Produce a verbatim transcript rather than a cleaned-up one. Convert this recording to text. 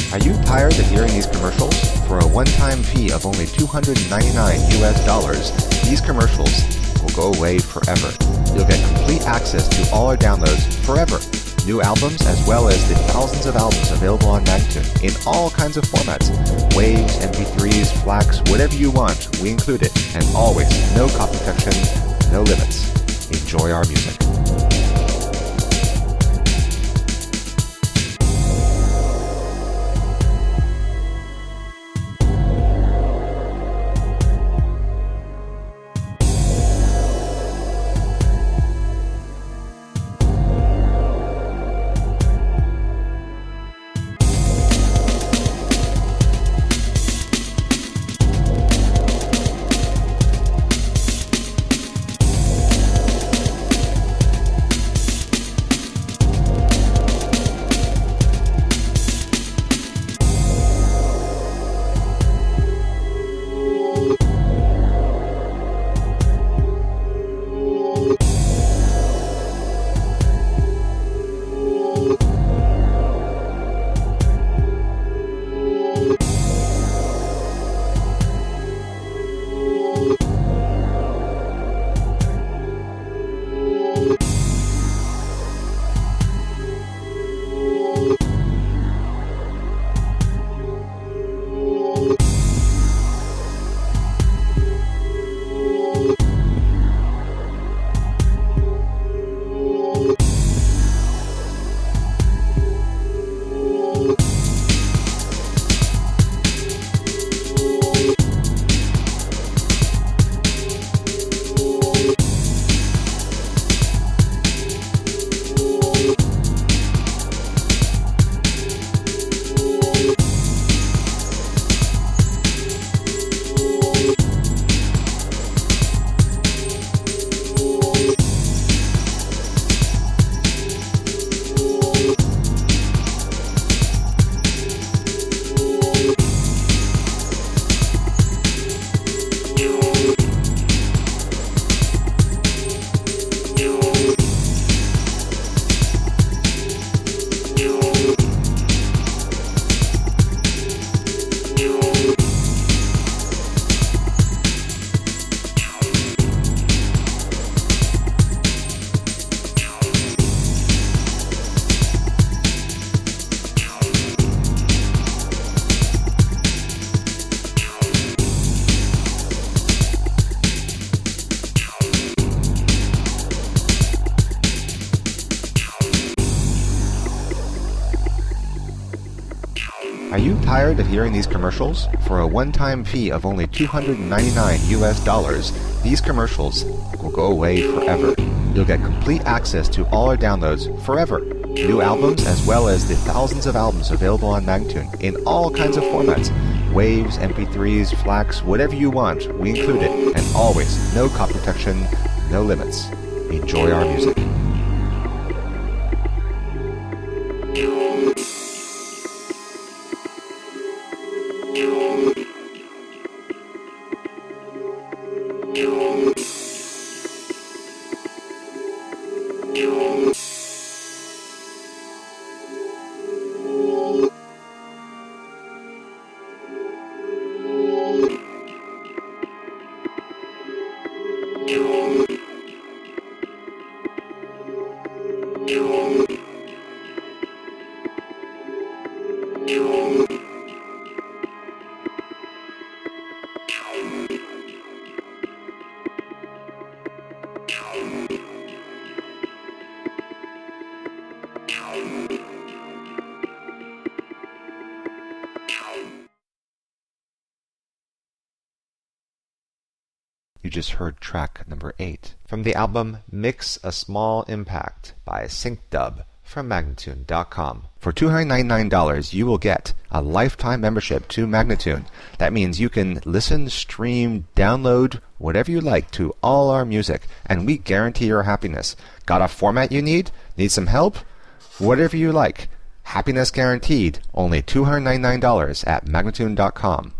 Are you tired of hearing these commercials? For a one-time fee of only two hundred ninety-nine U S dollars, these commercials will go away forever. You'll get complete access to all our downloads forever. New albums as well as the thousands of albums available on Magnatune in all kinds of formats. Waves, M P threes, FLACs, whatever you want, we include it. And always, no copy protection, no limits. Enjoy our music. Are you tired of hearing these commercials? For a one-time fee of only two hundred ninety-nine U S dollars, these commercials will go away forever. You'll get complete access to all our downloads forever. New albums as well as the thousands of albums available on Magnatune in all kinds of formats. Waves, M P threes, FLACs, whatever you want, we include it. And always, no copy protection, no limits. Enjoy our music. You just heard track number eight from the album Mix a Small Impact by SyncDub from Magnatune dot com. For two hundred ninety-nine dollars, you will get a lifetime membership to Magnatune. That means you can listen, stream, download, whatever you like to all our music, and we guarantee your happiness. Got a format you need? Need some help? Whatever you like. Happiness guaranteed. Only two hundred ninety-nine dollars at Magnatune dot com.